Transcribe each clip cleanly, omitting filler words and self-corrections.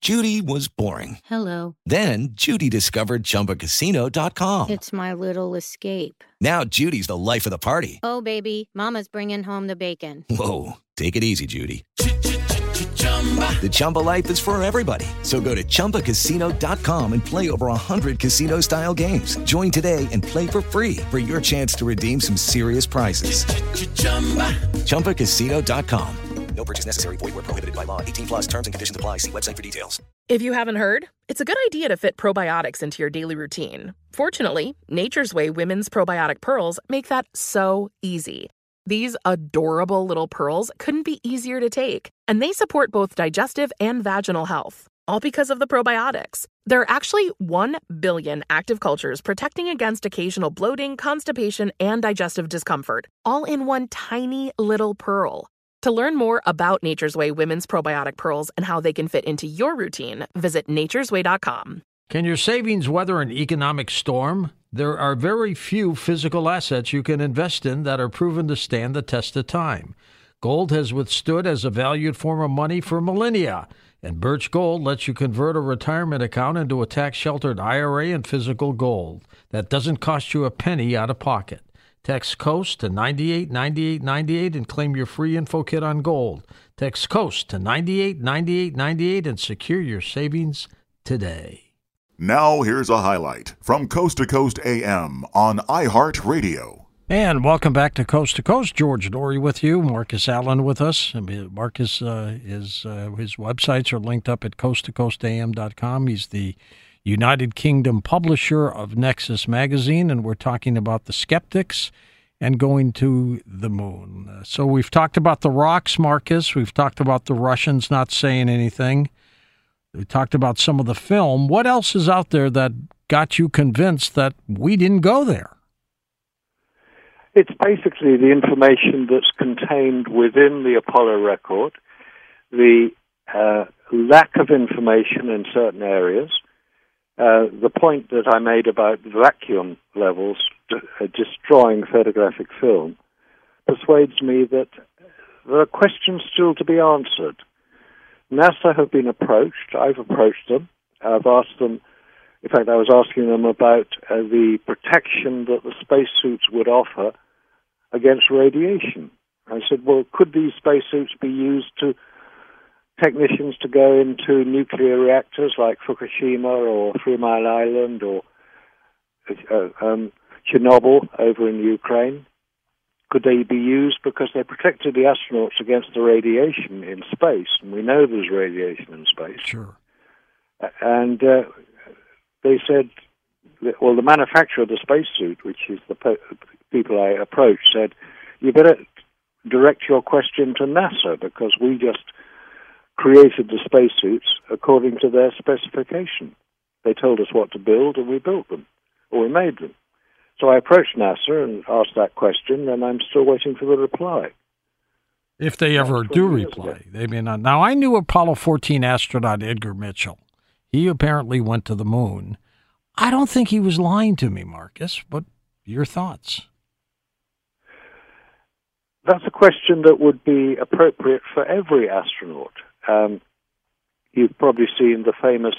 Judy was boring. Hello. Then Judy discovered ChumbaCasino.com. It's my little escape. Now Judy's the life of the party. Oh, baby, mama's bringing home the bacon. Whoa, take it easy, Judy. The Chumba life is for everybody. So go to ChumbaCasino.com and play over 100 casino-style games. Join today and play for free for your chance to redeem some serious prizes. ChumbaCasino.com. No purchase necessary. Void where prohibited by law. 18 plus terms and conditions apply. See website for details. If you haven't heard, it's a good idea to fit probiotics into your daily routine. Fortunately, Nature's Way Women's Probiotic Pearls make that so easy. These adorable little pearls couldn't be easier to take, and they support both digestive and vaginal health, all because of the probiotics. There are actually 1 billion active cultures protecting against occasional bloating, constipation, and digestive discomfort, all in one tiny little pearl. To learn more about Nature's Way Women's Probiotic Pearls and how they can fit into your routine, visit naturesway.com. Can your savings weather an economic storm? There are very few physical assets you can invest in that are proven to stand the test of time. Gold has withstood as a valued form of money for millennia, and Birch Gold lets you convert a retirement account into a tax-sheltered IRA and physical gold that doesn't cost you a penny out of pocket. Text COAST to 989898 and claim your free info kit on gold. Text COAST to 989898 and secure your savings today. Now here's a highlight from Coast to Coast AM on iHeartRadio. And welcome back to Coast. George Noory with you. Marcus Allen with us. Marcus, his websites are linked up at coasttocoastam.com. He's the United Kingdom publisher of Nexus Magazine, and we're talking about the skeptics and going to the moon. So we've talked about the rocks, Marcus. We've talked about the Russians not saying anything. We talked about some of the film. What else is out there that got you convinced that we didn't go there? It's basically the information that's contained within the Apollo record, the lack of information in certain areas. The point that I made about vacuum levels destroying photographic film persuades me that there are questions still to be answered. NASA have been approached. I've approached them. I've asked them, in fact, I was asking them about the protection that the spacesuits would offer against radiation. I said, well, could these spacesuits be used to technicians to go into nuclear reactors like Fukushima or 3 Mile Island or Chernobyl over in Ukraine? Could they be used because they protected the astronauts against the radiation in space? And we know there's radiation in space. Sure. And they said, well, the manufacturer of the spacesuit, which is the people I approached, said, you better direct your question to NASA because we just created the spacesuits according to their specification. They told us what to build, and we built them, or we made them. So I approached NASA and asked that question, and I'm still waiting for the reply. If they ever do reply, they may not. Now, I knew Apollo 14 astronaut Edgar Mitchell. He apparently went to the moon. I don't think he was lying to me, Marcus, but your thoughts? That's a question that would be appropriate for every astronaut. You've probably seen the famous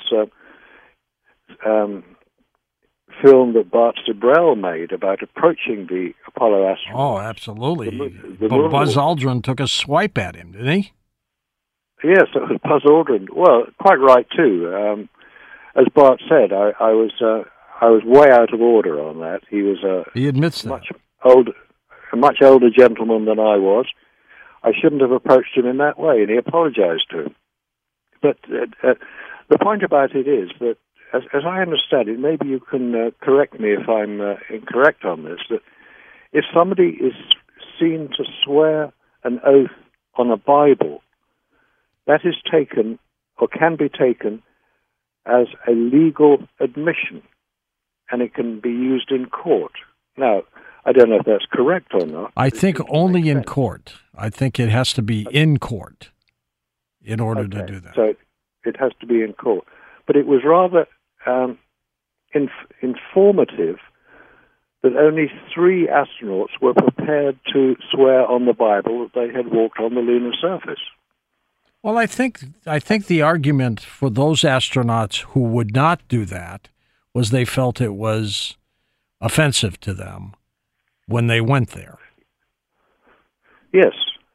film that Bart Sibrel made about approaching the Apollo astronaut. Oh, absolutely. But Buzz Aldrin took a swipe at him, didn't he? Yes, it was Buzz Aldrin. Well, quite right too. As Bart said, I was way out of order on that. He was he admits that. A much older gentleman than I was. I shouldn't have approached him in that way, and he apologized to him. But the point about it is that, as I understand it, maybe you can correct me if I'm incorrect on this, that if somebody is seen to swear an oath on a Bible, that is taken, or can be taken, as a legal admission, and it can be used in court. Now, I don't know if that's correct or not. I think only in court. I think it has to be in court in order to do that. So it has to be in court. But it was rather informative that only 3 astronauts were prepared to swear on the Bible that they had walked on the lunar surface. Well, I think the argument for those astronauts who would not do that was they felt it was offensive to them when they went there. Yes,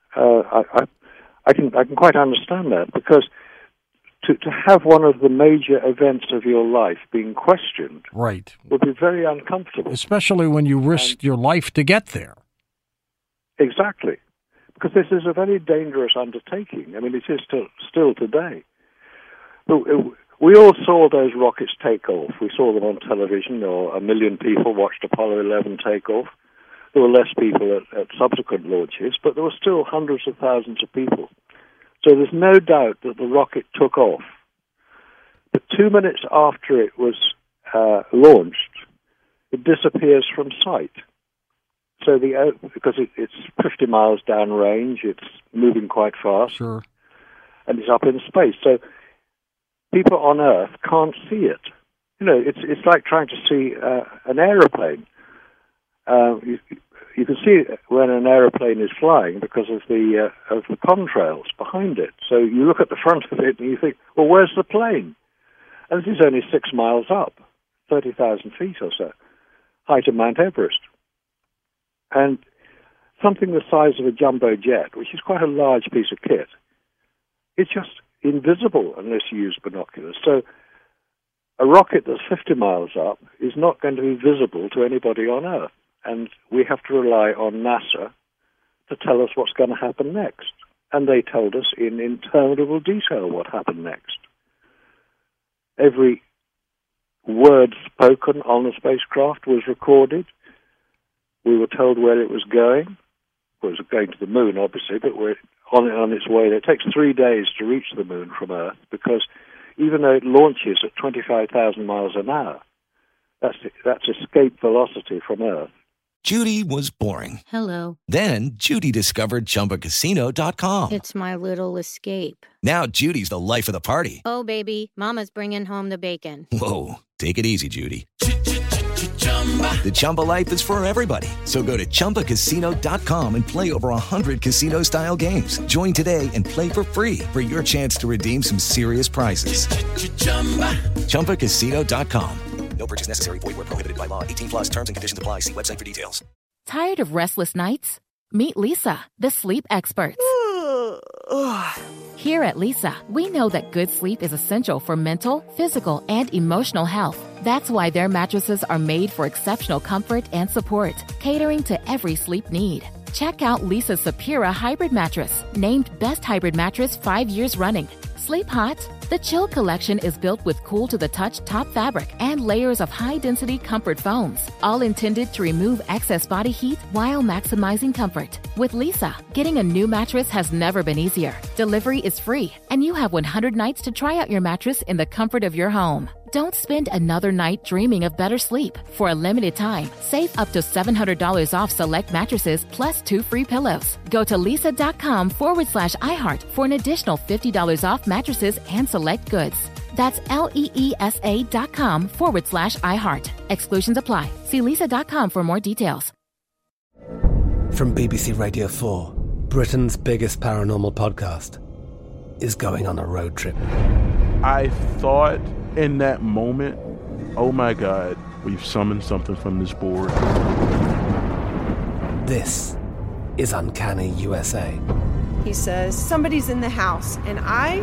I can quite understand that, because to have one of the major events of your life being questioned, right, would be very uncomfortable, especially when you risked your life to get there. Exactly, because this is a very dangerous undertaking. I mean, it is still today. We all saw those rockets take off. We saw them on television, or 1 million people watched Apollo 11 take off. There were less people at subsequent launches, but there were still hundreds of thousands of people. So there's no doubt that the rocket took off. But 2 minutes after it was launched, it disappears from sight. So because it's 50 miles downrange, it's moving quite fast, sure, and it's up in space. So people on Earth can't see it. You know, it's like trying to see an aeroplane. You can see when an aeroplane is flying because of the contrails behind it. So you look at the front of it and you think, well, where's the plane? And this is only 6 miles up, 30,000 feet or so, height of Mount Everest. And something the size of a jumbo jet, which is quite a large piece of kit, it's just invisible unless you use binoculars. So a rocket that's 50 miles up is not going to be visible to anybody on Earth. And we have to rely on NASA to tell us what's going to happen next. And they told us in interminable detail what happened next. Every word spoken on the spacecraft was recorded. We were told where it was going. Well, it was going to the moon, obviously, but we're on its way. It takes 3 days to reach the moon from Earth, because even though it launches at 25,000 miles an hour, that's escape velocity from Earth. Judy was boring. Hello. Then Judy discovered ChumbaCasino.com. It's my little escape. Now Judy's the life of the party. Oh, baby, mama's bringing home the bacon. Whoa, take it easy, Judy. The Chumba life is for everybody. So go to ChumbaCasino.com and play over 100 casino-style games. Join today and play for free for your chance to redeem some serious prizes. ChumbaCasino.com. No purchase necessary. Void where prohibited by law. 18 plus terms and conditions apply. See website for details. Tired of restless nights? Meet Leesa, the sleep experts. Here at Leesa, we know that good sleep is essential for mental, physical, and emotional health. That's why their mattresses are made for exceptional comfort and support, catering to every sleep need. Check out Leesa's Sapira Hybrid Mattress, named Best Hybrid Mattress 5 years running. Sleep hot? The Chill Collection is built with cool-to-the-touch top fabric and layers of high-density comfort foams, all intended to remove excess body heat while maximizing comfort. With Leesa, getting a new mattress has never been easier. Delivery is free, and you have 100 nights to try out your mattress in the comfort of your home. Don't spend another night dreaming of better sleep. For a limited time, save up to $700 off select mattresses plus 2 free pillows. Go to leesa.com/iHeart for an additional $50 off mattresses and select goods. That's LEESA.com/iHeart. Exclusions apply. See leesa.com for more details. From BBC Radio 4, Britain's biggest paranormal podcast is going on a road trip. I thought in that moment, oh my God, we've summoned something from this board. This is Uncanny USA. He says, somebody's in the house, and I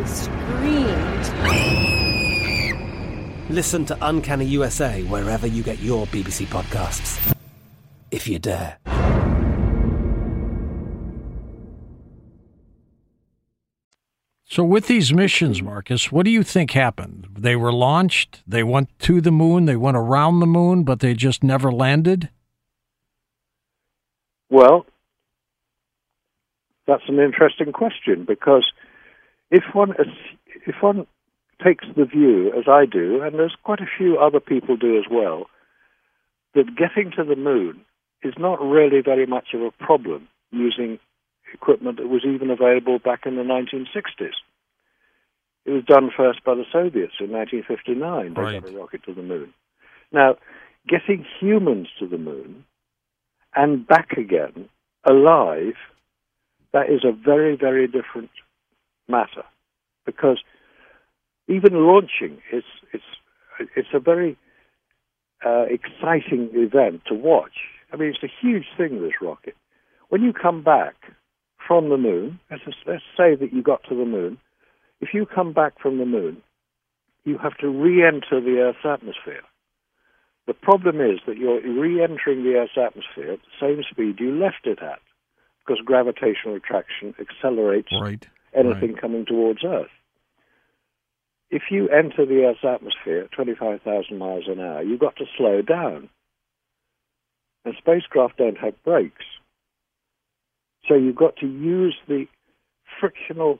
screamed. Listen to Uncanny USA wherever you get your BBC podcasts, if you dare. So with these missions, Marcus, what do you think happened? They were launched, they went to the moon, they went around the moon, but they just never landed? Well, that's an interesting question, because if one takes the view, as I do, and there's quite a few other people do as well, that getting to the moon is not really very much of a problem using equipment that was even available back in the 1960s. It was done first by the Soviets in 1959. They got a rocket to the moon. Now, getting humans to the moon and back again, alive, that is a very, very different matter. because even launching, it's a very exciting event to watch. I mean, it's a huge thing, this rocket. When you come back from the moon, let's say that you got to the moon. If you come back from the moon, you have to re-enter the Earth's atmosphere. The problem is that you're re-entering the Earth's atmosphere at the same speed you left it at, because gravitational attraction accelerates anything coming towards Earth. If you enter the Earth's atmosphere at 25,000 miles an hour, you've got to slow down. And spacecraft don't have brakes. So you've got to use the frictional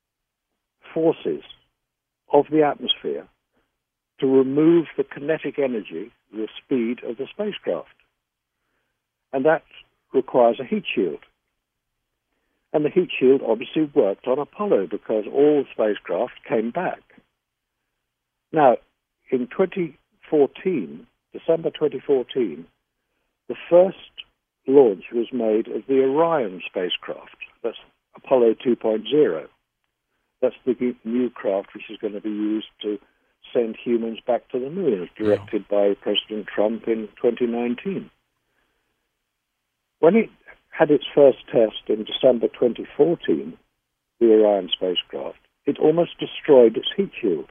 forces of the atmosphere to remove the kinetic energy, the speed of the spacecraft. And that requires a heat shield. And the heat shield obviously worked on Apollo because all spacecraft came back. Now, in 2014, December 2014, the first launch was made of the Orion spacecraft. That's Apollo 2.0. That's the new craft which is going to be used to send humans back to the moon, as directed by President Trump in 2019. When it had its first test in December 2014, the Orion spacecraft, it almost destroyed its heat shield.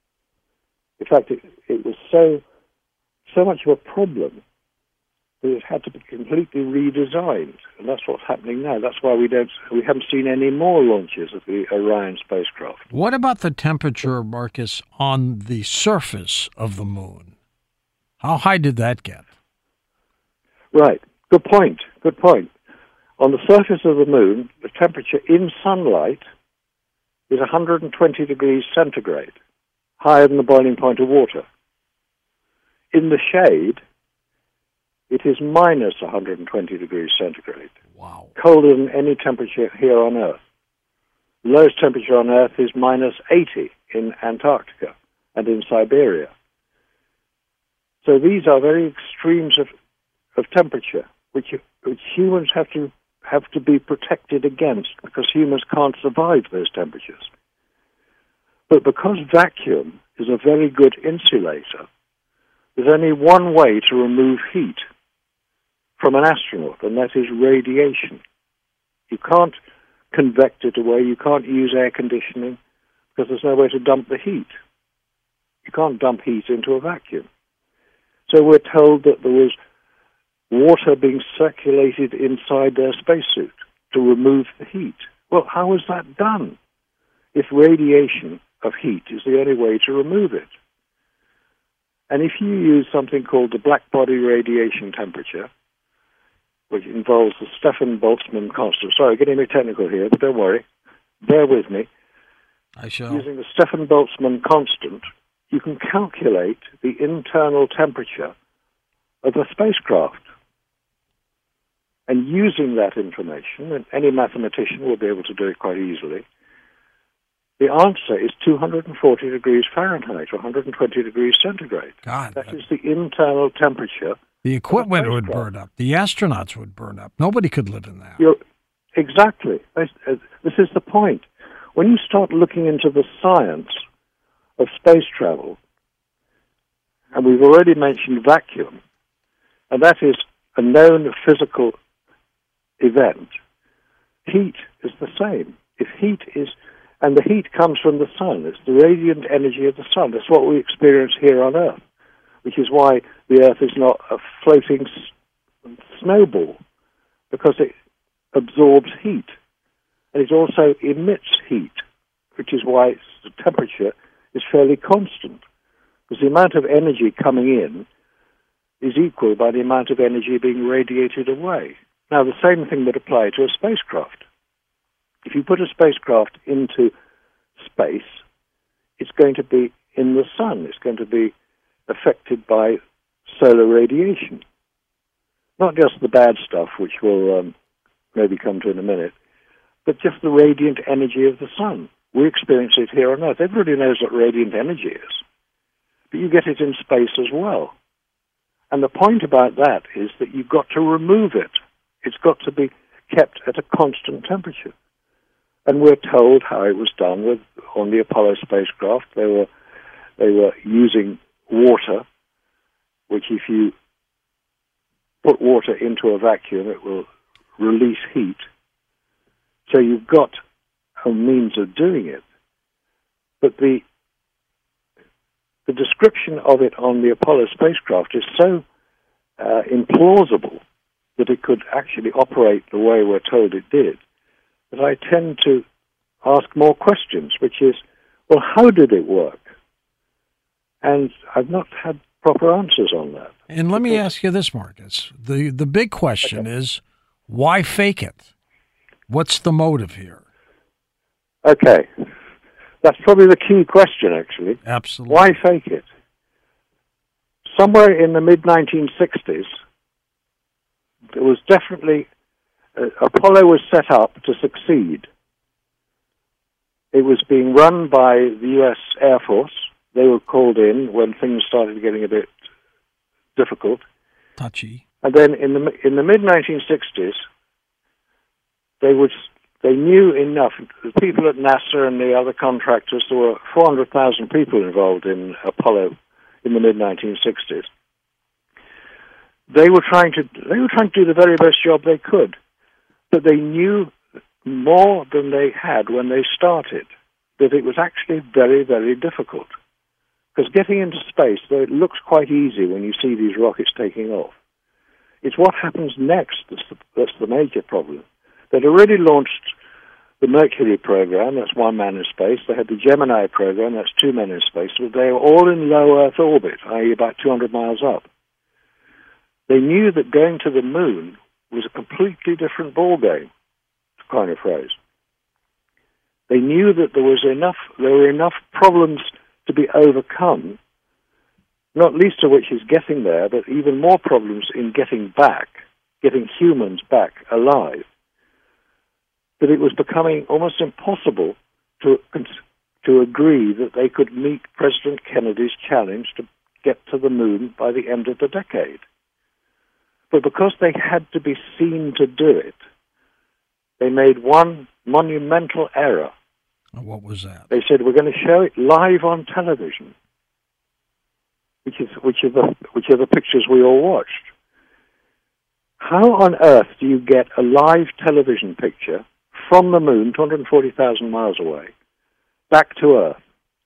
In fact, it was so much of a problem that it had to be completely redesigned, and that's what's happening now. That's why we haven't seen any more launches of the Orion spacecraft. What about the temperature, Marcus, on the surface of the moon? How high did that get? Right. Good point. On the surface of the moon, the temperature in sunlight is 120 degrees centigrade, higher than the boiling point of water. In the shade, it is minus 120 degrees centigrade. Wow. Colder than any temperature here on Earth. The lowest temperature on Earth is minus 80 in Antarctica and in Siberia. So these are very extremes of temperature, which humans have to be protected against, because humans can't survive those temperatures. But because vacuum is a very good insulator, there's only one way to remove heat from an astronaut, and that is radiation. You can't convect it away, you can't use air conditioning, because there's no way to dump the heat. You can't dump heat into a vacuum. So we're told that there was water being circulated inside their spacesuit to remove the heat. Well, how is that done if radiation of heat is the only way to remove it? And if you use something called the black body radiation temperature, which involves the Stefan-Boltzmann constant. Sorry, getting a bit technical here, but don't worry. Bear with me. I shall. Using the Stefan-Boltzmann constant, you can calculate the internal temperature of a spacecraft. And using that information, and any mathematician will be able to do it quite easily, the answer is 240 degrees Fahrenheit, or 120 degrees centigrade. God, that is the internal temperature. The equipment would burn up. The astronauts would burn up. Nobody could live in that. Exactly. This is the point. When you start looking into the science of space travel, and we've already mentioned vacuum, and that is a known physical event, heat is the same. And the heat comes from the sun. It's the radiant energy of the sun. That's what we experience here on Earth, which is why the Earth is not a floating snowball, because it absorbs heat. And it also emits heat, which is why the temperature is fairly constant, because the amount of energy coming in is equal by the amount of energy being radiated away. Now, the same thing would apply to a spacecraft. If you put a spacecraft into space, it's going to be in the sun. It's going to be affected by solar radiation. Not just the bad stuff, which we'll maybe come to in a minute, but just the radiant energy of the sun. We experience it here on Earth. Everybody knows what radiant energy is, but you get it in space as well. And the point about that is that you've got to remove it. It's got to be kept at a constant temperature. And we're told how it was done on the Apollo spacecraft. They were using water, which if you put water into a vacuum, it will release heat. So you've got a means of doing it. But the description of it on the Apollo spacecraft is so implausible that it could actually operate the way we're told it did, that I tend to ask more questions, which is, well, how did it work? And I've not had proper answers on that. And let me ask you this, Marcus. The big question is, why fake it? What's the motive here? Okay. That's probably the key question, actually. Absolutely. Why fake it? Somewhere in the mid-1960s, there was definitely... Apollo was set up to succeed. It was being run by the U.S. Air Force. They were called in when things started getting a bit difficult. Touchy. And then in the mid-1960s, they knew enough. The people at NASA and the other contractors, there were 400,000 people involved in Apollo in the mid-1960s. They were trying to do the very best job they could, but they knew more than they had when they started, that it was actually very, very difficult. Because getting into space, though it looks quite easy when you see these rockets taking off, it's what happens next that's the major problem. They'd already launched the Mercury program, that's one man in space. They had the Gemini program, that's two men in space. But they were all in low Earth orbit, i.e. about 200 miles up. They knew that going to the moon was a completely different ballgame, to coin a phrase. They knew that there were enough problems to be overcome, not least of which is getting there, but even more problems in getting humans back alive, that it was becoming almost impossible to agree that they could meet President Kennedy's challenge to get to the moon by the end of the decade. But because they had to be seen to do it, they made one monumental error. What was that? They said, we're going to show it live on television, which are the pictures we all watched. How on earth do you get a live television picture from the moon, 240,000 miles away, back to Earth?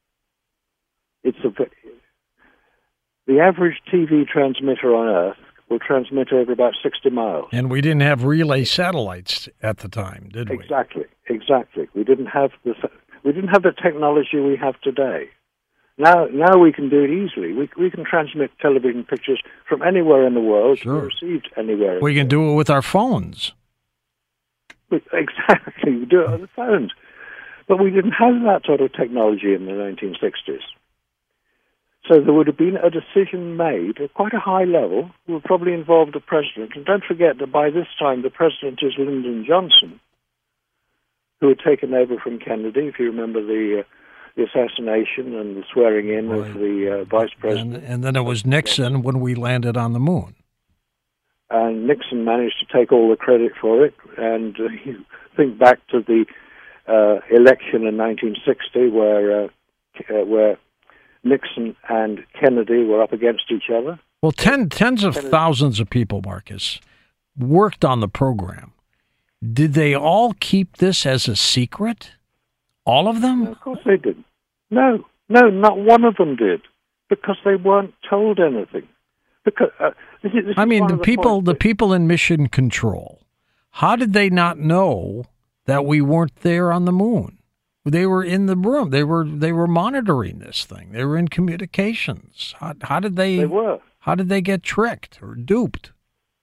The average TV transmitter on Earth will transmit over about 60 miles. And we didn't have relay satellites at the time, did we? Exactly. We didn't have the technology we have today. Now we can do it easily. We can transmit television pictures from anywhere in the world. Sure. Received anywhere. We can do it with our phones. Exactly. We do it on the phones. But we didn't have that sort of technology in the 1960s. So there would have been a decision made at quite a high level, who would probably involve the president. And don't forget that by this time the president is Lyndon Johnson, who had taken over from Kennedy, if you remember the assassination and the swearing in of the vice president. And then it was Nixon when we landed on the moon. And Nixon managed to take all the credit for it. And you think back to the election in 1960 where Nixon and Kennedy were up against each other. Well, tens of thousands of people, Marcus, worked on the program. Did they all keep this as a secret? All of them? No, of course they didn't. No, not one of them did, because they weren't told anything. Because the people in mission control, how did they not know that we weren't there on the moon? They were in the room. They were monitoring this thing. They were in communications. How did they? They were. How did they get tricked or duped?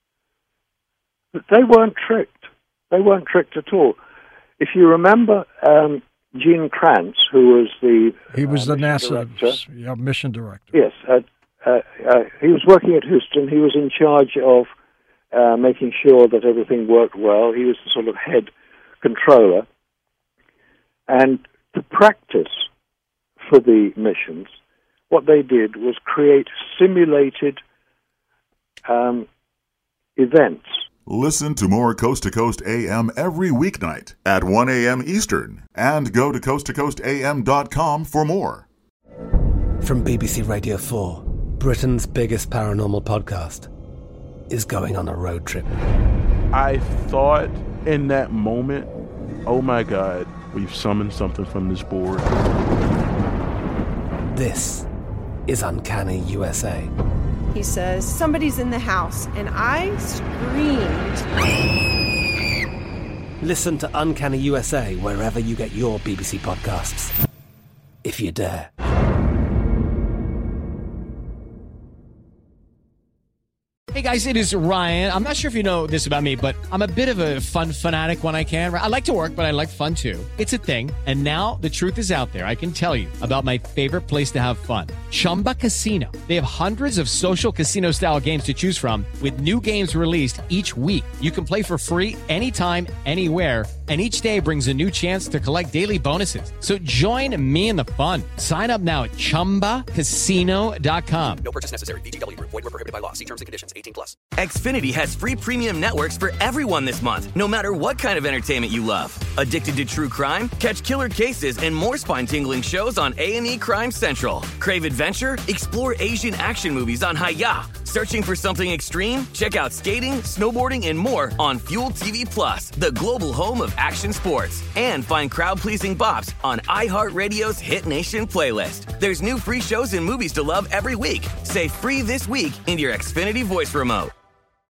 They weren't tricked. They weren't tricked at all. If you remember, Gene Kranz, who was the NASA mission director. Yes, he was working at Houston. He was in charge of making sure that everything worked well. He was the sort of head controller. And to practice for the missions, what they did was create simulated events Listen to more Coast to Coast AM every weeknight at 1 a.m. Eastern and go to coasttocoastam.com for more. From BBC Radio 4, Britain's biggest paranormal podcast is going on a road trip. I thought in that moment, oh my God, we've summoned something from this board. This is Uncanny USA. He says, somebody's in the house, and I screamed. Listen to Uncanny USA wherever you get your BBC podcasts, if you dare. Hey guys, it is Ryan. I'm not sure if you know this about me, but I'm a bit of a fun fanatic when I can. I like to work, but I like fun too. It's a thing. And now the truth is out there. I can tell you about my favorite place to have fun. Chumba Casino. They have hundreds of social casino style games to choose from with new games released each week. You can play for free anytime, anywhere. And each day brings a new chance to collect daily bonuses. So join me in the fun. Sign up now at ChumbaCasino.com. No purchase necessary. VGW Group. Void where prohibited by law. See terms and conditions. 18+. Xfinity has free premium networks for everyone this month, no matter what kind of entertainment you love. Addicted to true crime? Catch killer cases and more spine-tingling shows on A&E Crime Central. Crave adventure? Explore Asian action movies on Hi-YAH. Searching for something extreme? Check out skating, snowboarding, and more on Fuel TV Plus, the global home of action sports. And find crowd-pleasing bops on iHeartRadio's Hit Nation playlist. There's new free shows and movies to love every week. Say free this week in your Xfinity voice remote.